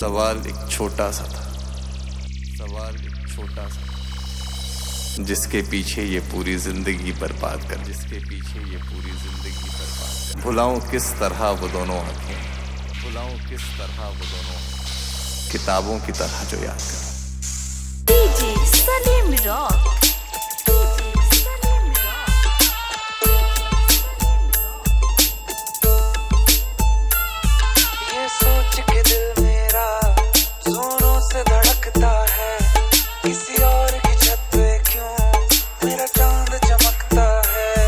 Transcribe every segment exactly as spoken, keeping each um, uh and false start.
सवाल एक छोटा सा था, सवाल एक छोटा सा था, जिसके पीछे ये पूरी जिंदगी बर्बाद कर जिसके पीछे ये पूरी जिंदगी बर्बाद कर भुलाऊं किस तरह वो दोनों आंखें, भुलाऊं किस तरह वो दोनों किताबों की तरह जो याद कर। DJ Salim rock. ये सोच के दिल मेरा जोरों से धड़कता है, किसी और की छत पे क्यों मेरा चांद चमकता है।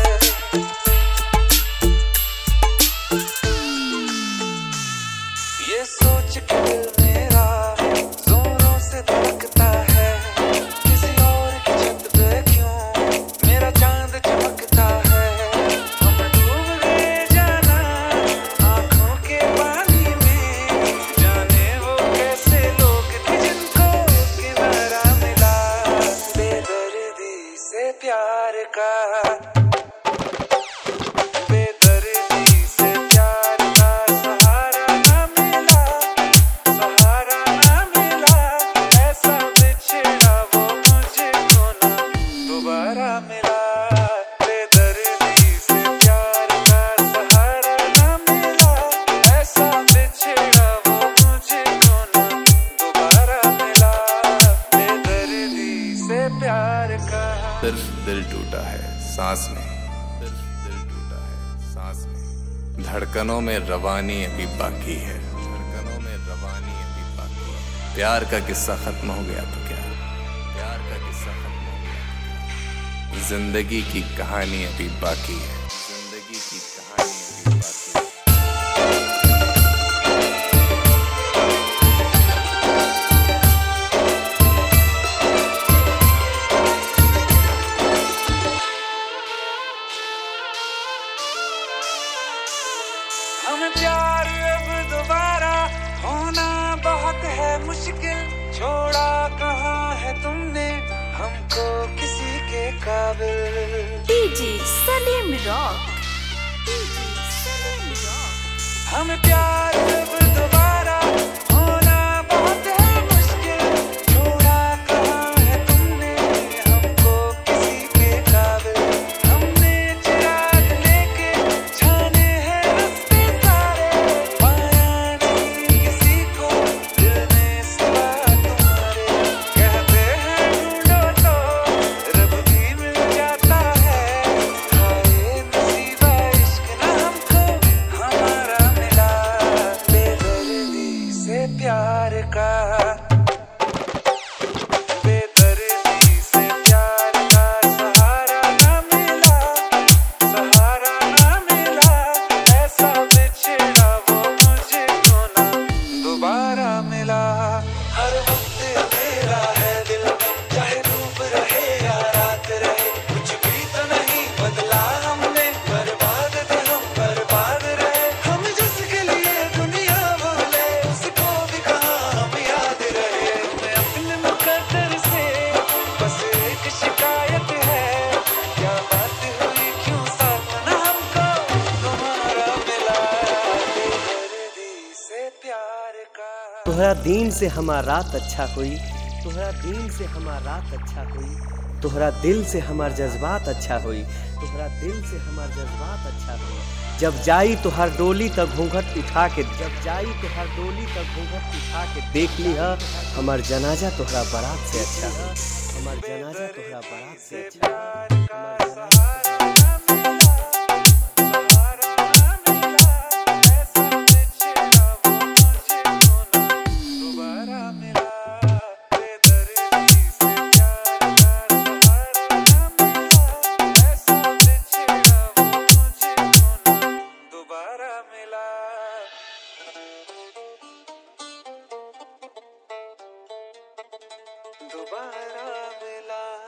ये सोच के दिल मेरा जोरों से धड़कता है, किसी और की छत पे क्यों मेरा चांद चमकता है। हम डूब गए जाना आंखों के पानी में, जाने वो कैसे लोग थे जिनको किनारा मिला बेदर्दी से प्यार का। बेदर्दी से प्यार का सहारा ना मिला, सहारा ना मिला, ऐसा बिछड़ा वो मुझको ना दोबारा मिला। बेदर्दी से प्यार का सहारा ना मिला, ऐसा बिछड़ा वो मुझको ना दोबारा मिला। बेदर्दी से प्यार का। सिर्फ दिल टूटा है सांस में, सिर्फ दिल टूटा है सांस में, धड़कनों में रवानी अभी बाकी है, धड़कनों में रवानी अभी बाकी है। प्यार का किस्सा खत्म हो गया तो क्या, प्यार का किस्सा खत्म हो गया तो क्या, जिंदगी की कहानी अभी बाकी है, जिंदगी की कहानी अभी बाकी है। हमें प्यार अब दोबारा होना बहुत है मुश्किल, छोड़ा कहाँ है तुमने हमको किसी के काबिल। DJ Salim rock. DJ Salim rock. हमें प्यार अब दोबारा होना बहुत है मुश्किल, छोड़ा कहाँ है तुमने हमको किसी के काबिल। हमने चिराग लेके छाने हैं रास्ते सारे, पाया नहीं किसी को दिल में सिवा तुम्हारे। कहते हैं ढूंढो तो रब भी मिल जाता है, हाय नसीबा इश्क ना हमको हमारा मिला बेदर्दी से प्यार का। बेदर्दी से प्यार का सहारा ना मिला, सहारा ना मिला, ऐसा बिछड़ा वो मुझको ना दोबारा मिला। हर वक्त अंधेरा है दिल में, चाहे धूप रहे या रात रहे, कुछ भी तो नहीं बदला हमने, बर्बाद थे हम बर्बाद रहे। हम जिसके लिए दुनिया बोले उसको भी कहाँ हम याद रहे। मैं अपने मुकद्दर से बस एक शिकायत है, क्या बात हुई क्यों साथ ना हमको तुम्हारा मिला बेदर्दी से प्यार का। तोहरा दीन से हमार रात अच्छा हुई, तोहरा दीन से हमार रात अच्छा हुई, तोहरा दिल से हमार जज्बात अच्छा हुई, तोहरा दिल से हमार जज्बात अच्छा हुई। जब जाई तो हर डोली तक घूंघट उठा के, जब जाई तो हर डोली तक घूंघट उठा के देख ली है, हमार जनाजा तोहरा बारात से अच्छा है, हमार जनाजा तोहरा बारात से अच्छा है, हमार जनाजा दोबारा मिला।